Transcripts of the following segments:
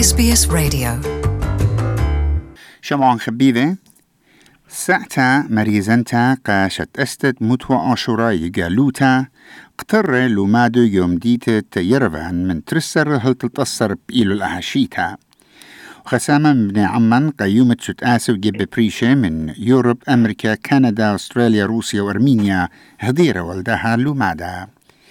SBS Radio. شمعان خبيبة ساعتا مريزنتا قاشت استد متوى عشوراي قالوتا قطر لومادو يوم ديت يرفان من ترسر هل تلتصر بإيلو الأهشيتا وخسامة من عمان قيومة شت آسو جيب بريشة من يوروب أمريكا كندا أستراليا روسيا وأرمينيا هديرة والدها لومادا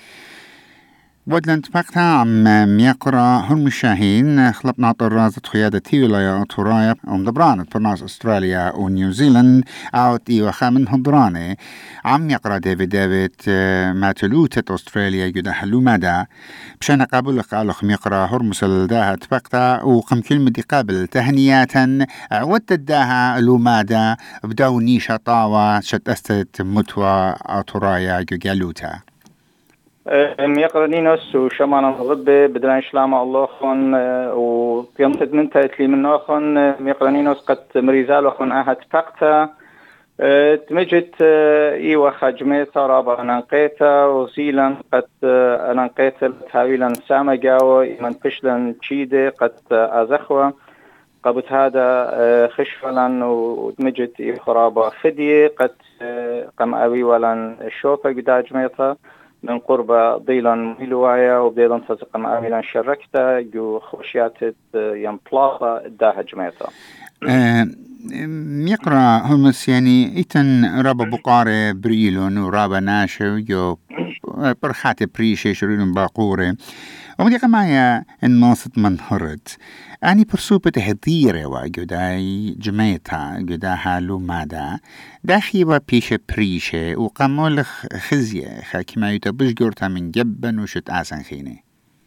ودلنت بقتا عم ميقرا هالمشاهين خلطنا طرازة خيادة تيولايا طرايا ومدبرانت برناس أستراليا ونيوزيلند عاوت إيوخا من هدراني عم يقرا ديفيد ماتلوتة أستراليا يدا هالومادا بشان قابل قالخ ميقرا هرمس الداها تبقتا وقم كلمة قابل تهنياتا وتداها لومادا بداو نيشا طاوة شت أستت متوى طرايا يقالوتا ميقرنينوس وشمانا الغبة بدنا إشلام الله خون وقيمت من تأتلي من أخون ميقرنينوس قد مريزال أخون أهد فقتا تمجت إيوة خجميتا رابا أنانقيتا وزيلا قد أنانقيتا تهاويلا سامقاوة إيمان فشلا تشيدي قد أزخوة قبت هذا خشفلا وتمجت إيوة خرابة خدية قد قم أوي ولن الشوفة قدا جميتا من قرب ضيلا ميلوايا وبديلا تزق مآملا شركتا جو خوشيات ينبلاطة داها جميتا يقرأ همس يعني إتن رابا بقارة بريلون ورابا ناشو جو برخات بريشة شريلون باقورة ومدي قمايا الناصت منهرت أني برسوبة هديرة وجداي جميتا جداها لومادا داخي وبيشة بريشة وقامول خزية كما يتبش جورتا من جبن وشت آسان خيني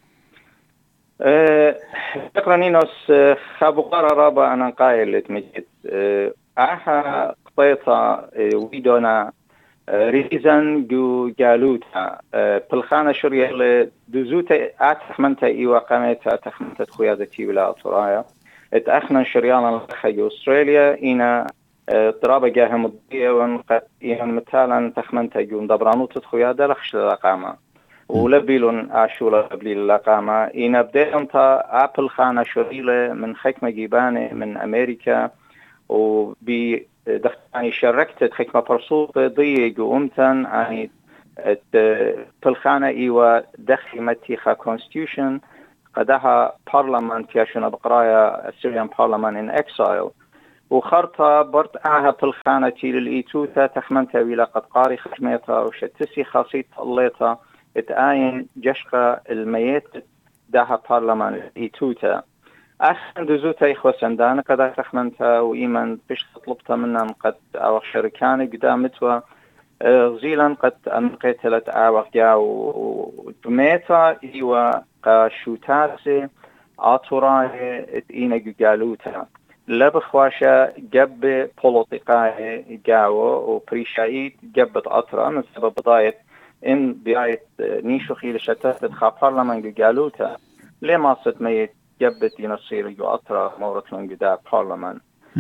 تقرنينوس خابقارة رابا أنا قايل تمجد أها قطيطة ويدونا ريزن جو جالوتا بالخانة شرية دوزوتا أتخمنتا إيوا قامتا تخمنتا خيادتي ولا أطرايا اتأخنا شريانا لخي أستراليا إنا طرابة جاها مضية وانقد إيهن مثالا تخمنتا جو مدبرانوت خيادة لخش للقامة ولبيلون عاشولا لبليل للقامة إنا بدأنتا أبل خانة شرية من حكمة جيبانة من أمريكا وبي دخلني شاركت حكمة برصوب ضيق وأمتن يعني بالخانة إيوة دخل متيخة constitution قدها parliament ياشونا بقرايا Syrian parliament in exile وخرطة برت أعها بالخانة تيل الإيتوتا تخمنتا ويلا قد قاري خشميتا وشتسي خاصيت طليتا اتآين جشقة الميت داها parliament الإيتوتا أحسن دزوتا إخوة سندانة قد تخمنتا وإيمان بش طلبتا منا قد أوخ شركاني قدامتوا غزيلا قد أنقيتلت أوخ جاو ودميتا إيوا قاشوتاسي آتوراي إينا قالوتا لبخواشا جب بوليتيقاي جاو وبريشايت جبت أطرا من سبب ضايت إن بيايت نيشو خيل شتات خا برلمان قالوتا لما صد ميت جبت ينصير جو أطرا مورتلون قدا برلمان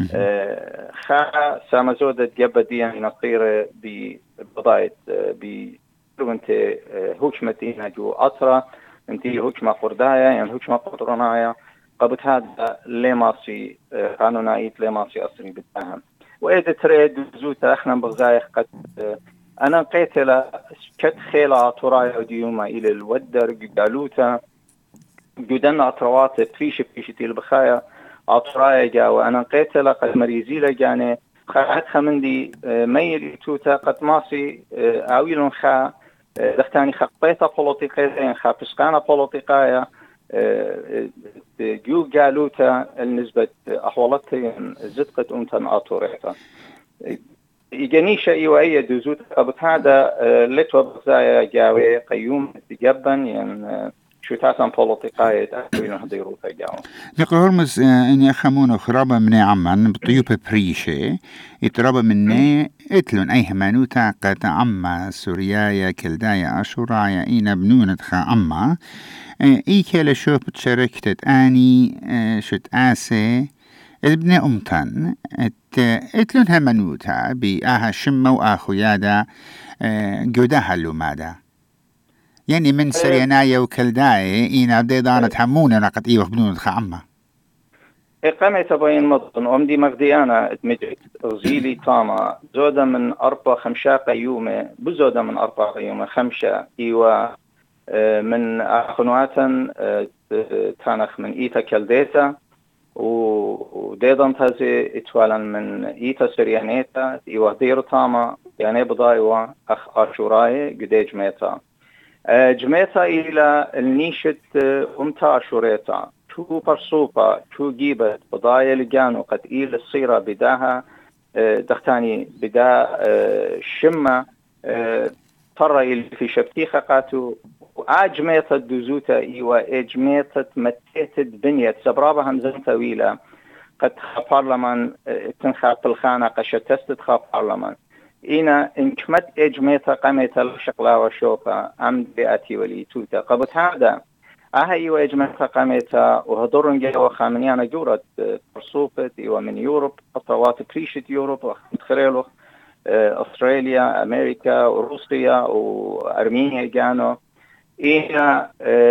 خا سامزودة جبت دي ينصير بضايت وانت هوشمتين جو أطرا انتي هوشما قردايا يعني هوشما قدرنايا قبت هذا لماسي قانونايت لماسي أصري بالتهم وإذا تريد زوتا احنا بغزايخ قد أنا قيتل كت خيلة ترايا ديوما إلى الودر قالوتا جدنا أطروات فيش تيل بخايا أطرايا جا وأنا قيتل قد مريزيلا جاني خاطها من دي ميل توتا قد ماسي عويلون خا دختاني خطيطة بوليتيقية خا بسقانة بوليتيقية جو قالوتا النسبة أحوالتها زدقت أمتن أطوريتا يجنيشة إيوائية دوزوت قبط هذا لتوى بغزايا جاوي قيوم تجبا يعني شو تاسم بوليتيقاية تأكلون هديرو تجاو نقول هرمز إني أخمون خرابة من عمان بطيوبة بريشة يترابة مني اتلون أي همانوتا قد عما سوريايا كلدايا أشورايا إينا بنونة خا عما إي كيلا شوف بتشاركت آني شت آسي ابن أمتن اتلون همانوتا بآها شمة وآخو يادا جودها اللومادا يعني من سرينايا وكلداي إينا بدي دانت همونا نقد إيوه بنون خامة إقامة بين مدن أمدي مغديانا اتمجد غزيلي تاما زودة من 4-5 قيومة بزودة من 4 قيومة 5 إيوا من أخنواتا تانخ من إيتا كالديتا وديدان تازي اتوالا من إيتا سريانيتا إيوا دير تاما يعني بضايوا أخ أشوراي قدي جميتا جميتا إلى النيشة أمتا أشوريتا شو برصوبة شو جيبت بضايا لجانو قد إيل الصيرة بداها دختاني بدا شمة طرة اللي في شبتيخة قاتو وآجميتة دوزوتا إيوا إجميتة متيتة بنية سبرابة همزن طويلة قد بارلمان تنخاط الخانة قشتست خا بارلمان إنا إنكمت إجميتة قامت الشقلا وشوفا أم بيأتي وليتوتا قبط هذا إيوا إجميتة قامت وهدورن جاوا خامنيانا جورت برصوبت إيوا من يوروب خطوات بريشة يوروب وخريلو أستراليا أمريكا وروسيا وأرمينيا جانو إينا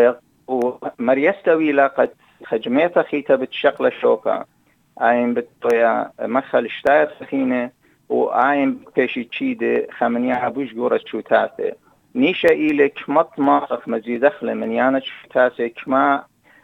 ومريستوي لقد خجميتا خيتا بتشقل شوكا آين بتويا مخل اشتايت سخينة وآين بكيشي تشيدي خمنيا بوش جورة شوتاتي نيشا إيلك مط ماصف مزيد دخل من يانا شوتاتي كما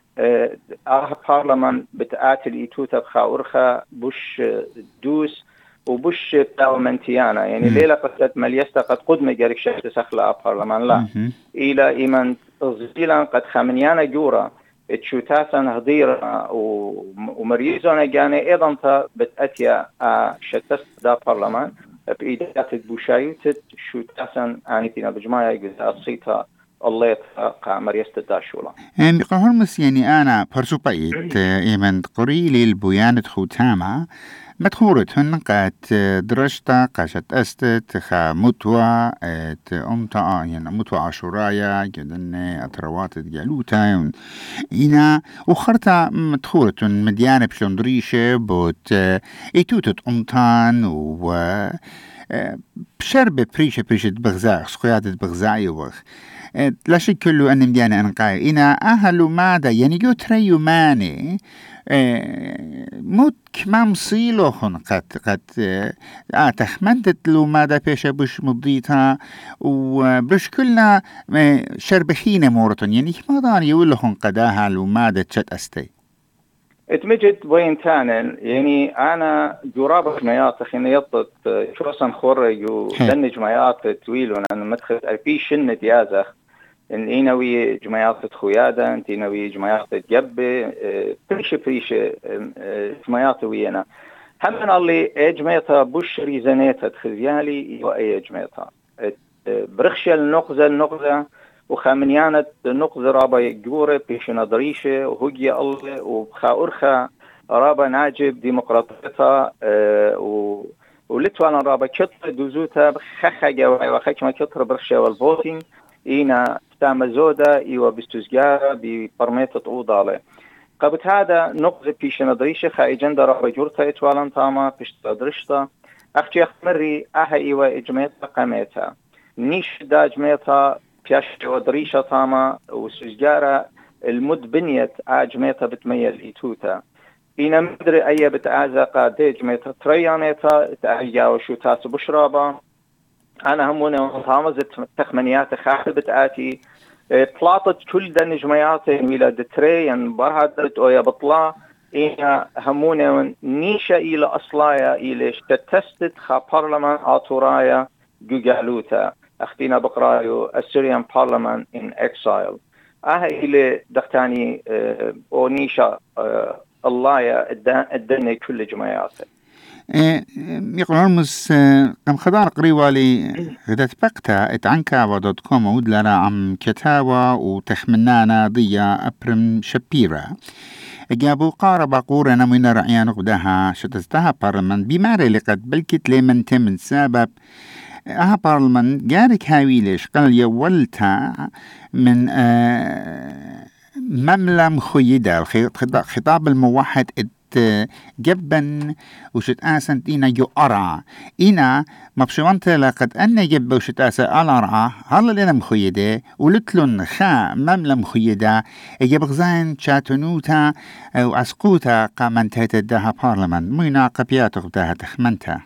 بارلمان بتآتي الإيتوتا بخاورخا بوش دوس وبوش بارلمانتيانا يعني ليلة قد مليستا قد قدم جارك شخص سخلا بارلمان لا إلى إيمان غزيلا قد خمنيانا جورا تشوتاسا هضيرا ومريزونا جاني ايضا بتأتيا شتست دا بارلمان بإيدات البوشايوت شوتاسا آنيتنا بجماعة جزاء الصيتا الله قا مريست داشولا بقول مس يعني أنا برسوبايت إيمان قريلي البيانة خوتاما مدخورت هن قد درجتا قاشت أستت خا متوى أمتا يعني متوى عشورايا جدن أتروات جالوتا إنا وخرتا مدخورت مديانة بشندريشة بوت إتوتت أمتان و بشرب بريشة بغزاء سخيادة بغزاء يوخ لا شك كله أن مديانة أنقاي إنا أهلو ماذا يعني جو تريو ماني موت كما مصيلوهن قد تخمنت له ماذا بيش بش مضيتها وبش كلنا شربخينة مورتون يعني ما دان يقولهن قداها له ماذا تشت أستي اتمجد وين تانن يعني أنا جرابة جمعيات خينا يطت شوصا خورج ودن جمعيات تويلون أنا مدخل أربي شنة ديازخ إن إينوي جمعيات خويادة إنتي نوي جمعيات جبة بريشة جمعيات ويانا هم من اللي جمعيتها بوش ريزانيتها تخزيالي وأي جمعيتها برخشة النقزة وخامنيانة نقزة رابا جورة بيشنا ضريشة وهجي الله وبخاورخا رابا ناجب ديمقراطيتها ولتوانا رابا كتر دوزوتا بخخة جواي وخكما كتر برخشة والفوتين إينا تعمل زودة إيوا بستوزجارة ببرميتة أوضالة قبت هذا نقزة بيشنا ضريشة خايجان رابا جورتا إتوالان تاما بيشتا درشتا أختي أخمري إيوا إجميتها قامتها نيش دا جميتها بياش ودريشة تاما وسجارة المد بنيت عجميتها بتميز إيتوتا إنا مدري أي بتعازقا دي جميتها تريانيتا تأهيا وشو تاس بشرابا أنا همونا تامزت تخمنيات خاطر بتآتي طلاطت كل دن جميات ويلا تريان برهدت أو بطلا إنا همونا نيشا إلى أصلايا إلى تتستت خا برلمان آتورايا جوجالوتا أختينا بقرايو السوريان بارلمان in exile اللي دختاني أونيشا الله الدنيا كل جماعاته يقولون مس كم خدار قريبا لي غدت بقتا اتعنكا ودوت.com ودلنا عم كتاوى وتخمنانا ضيا أبرم شبيرا جابوا قارب قورنا من رعيان غدها شتستها بارلمان بماري لقد بلكت لمن تمن سبب بارلمان جارك هاويلش قال يولتا من مملة مخيدة الخطاب الموحد جبن وشت آسن إنا جو أرع إنا مبشوانت لقد أن جب وشت آسن ألارع هلا لنا مخيدة ولتلن خا مملا مخيدة جب غزان شاتنوتا وعسقوتا قامنتها تدها بارلمان مينا قبياتك بدها تخمنتها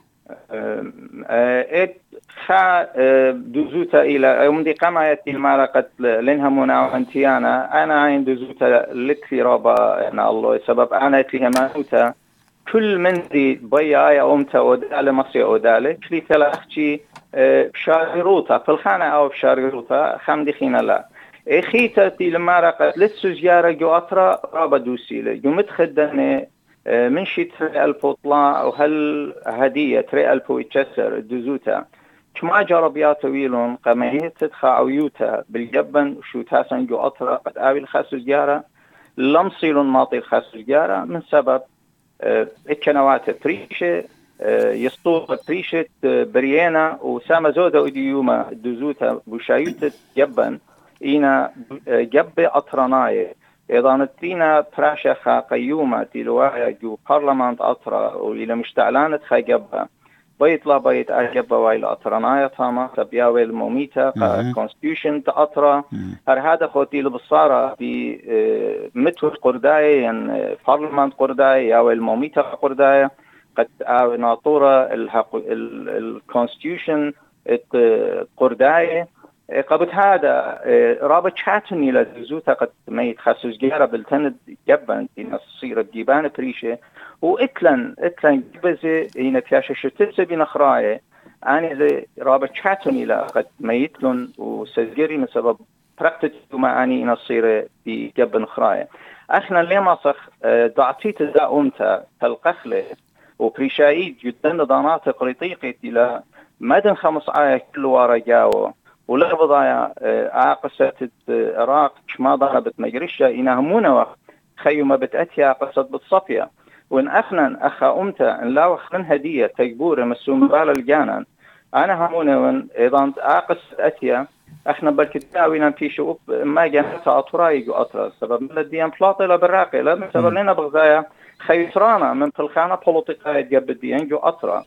خا دزوتا إلى يوم دي قامت المعركة لنها منا أنتيانا أنا عين دزوتا لكثي رابا أنا الله سبب أنا فيها مانوتا كل من دي بيا أمتا ودالة مصي ودالة كلي تلاختي بشارروتا في الخانة أو بشارروتا خام دي خينا لا إخيتا تي المعركة لتسو زيارة جو أطرا رابا دوسيلة جو متخدني من شي 3000 طلع وهل هدية 3000 يتشسر دزوتا كما جربيات ويلون قمية تدخع عيوتا بالجبن وشو تاسن جو أطرا قد آوي الخاص زيارة لم صيلون ماطي الخاص زيارة من سبب اتكنوات بريشة يسطوط بريشة بريانا وسامة زودة وديوما دزوتا بوشايوت جبن إينا جب أطرناي إذا نتينا براشة قيومة تلوايا جو برلمان أطرا وإلى مشتعلانة خاجبها بيطلع بيت أجبها وإلى أطرنايا تاما تبياوي الموميتا كونستيوشن تأطرا هذا خوتي لبصارة بمتو قرداي يعني برلمان قرداي ياوي الموميتا قرداي قد آوي ناطورة الكونستيوشن قرداي قبل هذا رابط شاتني لزوتا قد ما يتخصص جارة بالتند جبان إن الصيرة جيبان بريشة وإتلن جبزة هنا تياشة شتتسة بنخراية أنا زي رابط شاتني لقد ما يتلن وسجري من سبب براكتيكو ما أني إن الصيرة بجبان خراية أخنا لما صخ ضعتيت ذا أمتا تلقخلة وبريشايد جدا ضانات قريطيقة إلى مدن 5 آية كل وارا جاوه ولغبضايا عاقسة العراق ما ضربت مجرشة إنهمونا وقت خيوما بتأتيا قصة بالصفية وإن أخا أمتا إن لا وخ من هدية تجبورة مسوم بالا الجانان أنا همونا وإن إذا عاقسة أتيا احنا بالكتاوينا في شؤوب ما جانت أطرايق أطرا سبب من الديان فلاطلة بالراقي لا سبب لنا بغزايا خيطرانا من تلخانة بوليتيكاية جاب الديان جو أطرا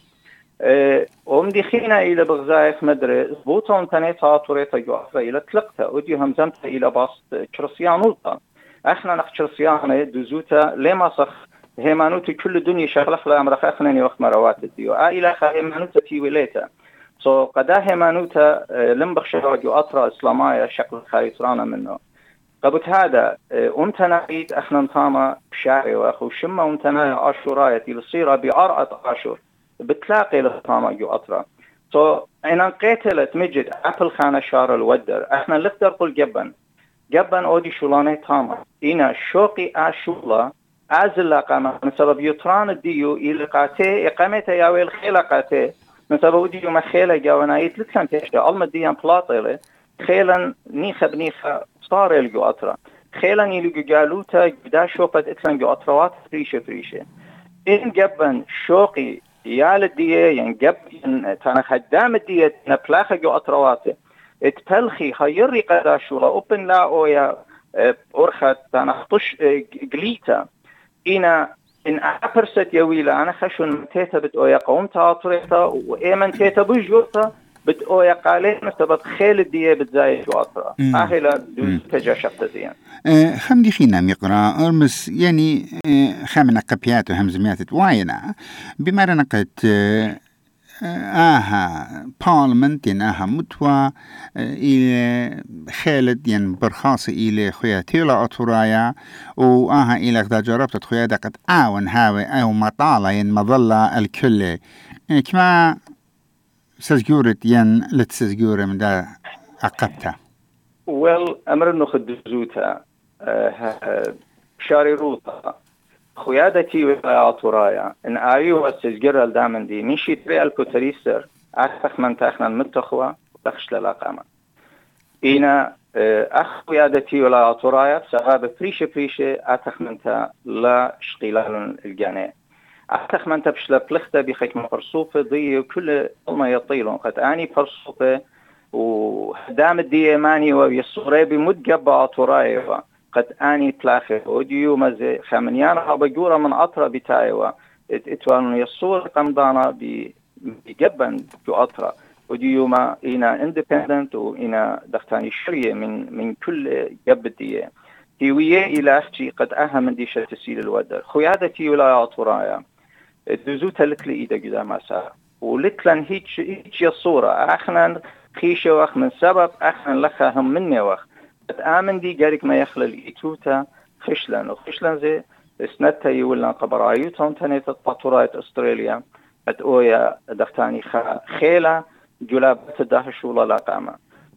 ومدي خينا إلى بغزايف مدري زبوطة ومتانيت عطوريتا جو أطرا إلى تلقتا ودي همزمتا إلى باست كرسيانوتا احنا نخ كرسيانة دوزوتا لما صخ هيمانوتي كل الدنيا شغلخ لا أمرخ أخناني وقت مروات الديو إلى خا هيمانوتا تيويليتا قدا هيمانوتا لنبخشوا جو أطرا إسلامية شكل خيطرانا منه قبل هذا أمتنايت احنا نطاما بشاري وأخو شما أمتناي عاشوراية للصيرة بأرعة عاشور بتلاقي لطاما جو أطرا إنا قتلت مجد أبل خانة شار الودر احنا لقدر قل جبن أودي شولاني تاما إنا شوقي عاشولا أزل قامة من سبب يطران الديو إلى قاتي إقامته ياوي الخيلة قاتي من سبب ديو ما خيلة جاونايت لتلم تشتى ألم الديان بلاطيلة خيلا نيخة بنيخة صار يلقوا أطرا خيلا يلقوا جالوتا جدا شوفت اتلن جو أطروات فريشة إن جبن شوقي يال الدية ينجب تانا خدام الدية نبلاخ جو أطرواته اتبلخي خيري قدا شولا اوبن لا اويا أرخت تانا خطش قليتا إنا إن أبرست يويلا أنا خشون تيتا بتأويا قومتا أطريتا وإيمن تيتا بجوتا بتأويا قالين سبب خيل الدية بتزايد جو أطرا أهلا دوز تجا شخص ديان خمدي خينا ميقرا أرمس يعني خامنا قبيات وهمزميات تواينا بمارنا قد بارلمنت ين متوى إلى خالد ين برخاص إلى خويا تيلا أطرايا إلى قد جربت خويا قد هاوي أو مطالة ين مظلة الكل كما سجورت ين لتسجورة من دا عقبتها أمر نخد زوتا شاري روطا خيادتي وطرايا إن أيوة السجرة الدامن دي مشي تري الكوتريسر أخ من تأخنا المتخوة وتخش للاقامة إنا أخ خيادتي ولا طرايا بسبب بريشة أتخ من تا لا شقيلان الجاني أتخ من تبشل بلخته بخيك مقرصوفة ضي وكل ما يطيلون قد أني برصوفة ودام الديماني ويصوري بمدقبة طرايا قد آني بلاخي وديو مزي خامنيانا بجورة من أطرا بتايوا اتوان يصور قمضانا بجبن جو أطرا وديو ما إنا اندبندنت وإنا دختاني شرية من كل جبدية تيوية إلى أختي قد أهم ديشة تسيل الودر خويادتي ولا أطرايا دزوتا لتلي إيدا قدام سا ولتلن هيج الصورة أخنا خيشة وأخ من سبب أخنا لخا هم مني وأخ قد آمن دي قارك ما يخلل إيتوتا خشلن زي سنتا يولن قبرايوتهم تاني تطاطورات أستراليا قد أويا دختاني خيلة جلابة دهش ولا لا قامة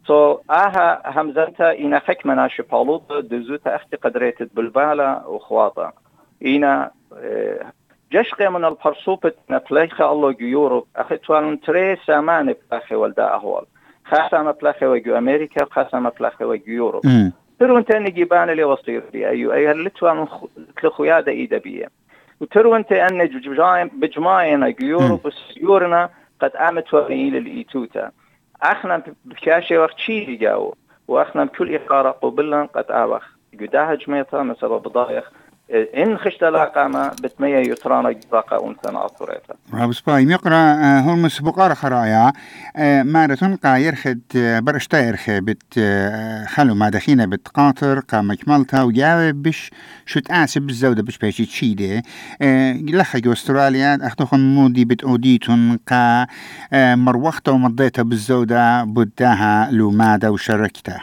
آها همزتا إنا حكمنا شبالوط دزوتا أختي قدريت بالبالة وخواطة إنا جشقي من البرصوبة نبلايخة الله جو يوروب أخيتوان تري سامان بلاخي والدا أهوال خاصة مبلاخي وجو أمريكا وخاصة مبلاخي وجو يوروب ترون تاني جيبان اللي وصير بي أيها اللتوان تلخويادة إيدا بيه وترون تاني بجماعنا جو يوروب وسيورنا قد آمت وغيل الإيتوتا أخنا بكاشي وقت شيء جاو وأخنا بكل إقارة قبلنا قد آوخ جداها جميطة مثل بضايخ إن خشت لاقامة بتمية يترانا جراقة أنتنا أطوريتا رابس باي ميقرا هرمس بقارة خرايا مارتون قا يرخد برشتا يرخي بت خلو ما دخينا بتقاطر قا مكملتا وجاوب بش شت آسب بالزودة بش بيشي تشيدي لخجو استراليا أخدوخن مودي بتأوديتون قا مروختا ومضيتا بالزودة بداها لومادا وشركتا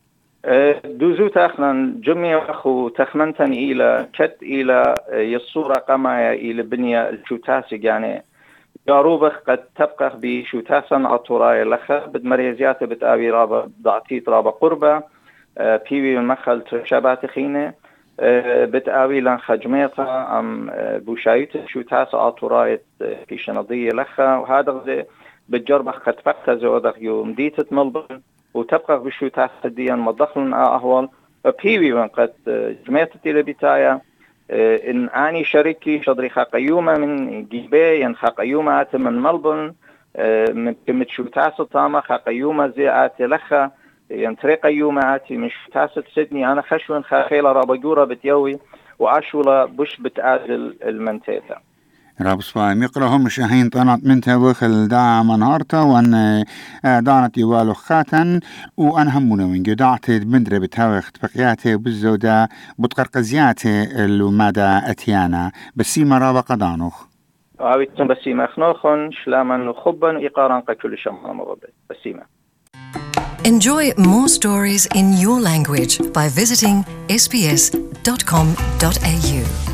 دوزوت أخنا جميع أخو تخمنتن إلى كت إلى يصورة قمايا إلى بنية الشوتاسي يعني جاروبخ قد تبقى بشوتاسا عطوراي لخا بد مريزيات بتقاوي رابا ضعتيت رابا قربة بيوي من مخل ترشابات خينة بتقاوي لن خجميطة أم بوشايت شوتاسا عطوراي في شنضية لخا وهذا بتجربخ قد فقط زودخ يوم ديتة ملبن وتبقى بشوتات ديان مضخلن أهوال بيوي من قد جميتتي لبتايا إن أني شريكي شضري خاقيومة من جيبي ين خاقيومة من ملبون من كمة شوتات طامة خاقيومة زي آتي لخا ين طريقيومة آتي من شوتات سيدني أنا خشون خاخيلة رابجورة بتيوي وعشولة بش بتعادل المنتيتا رابس باي ميقرهم شاهين طنات منتها وخل دا منهارتا وان دانت يوالو خاتن وان همونا من قدعت بندرة بتاوخت بقياتي بالزودة بتقرقزياتي اللومادا اتيانا بسيما رابا قدانوخ عاويتون بسيما خنوخن شلاما وخبا إقاران كل شمال مغبت بسيما. Enjoy more stories in your language by visiting sbs.com.au.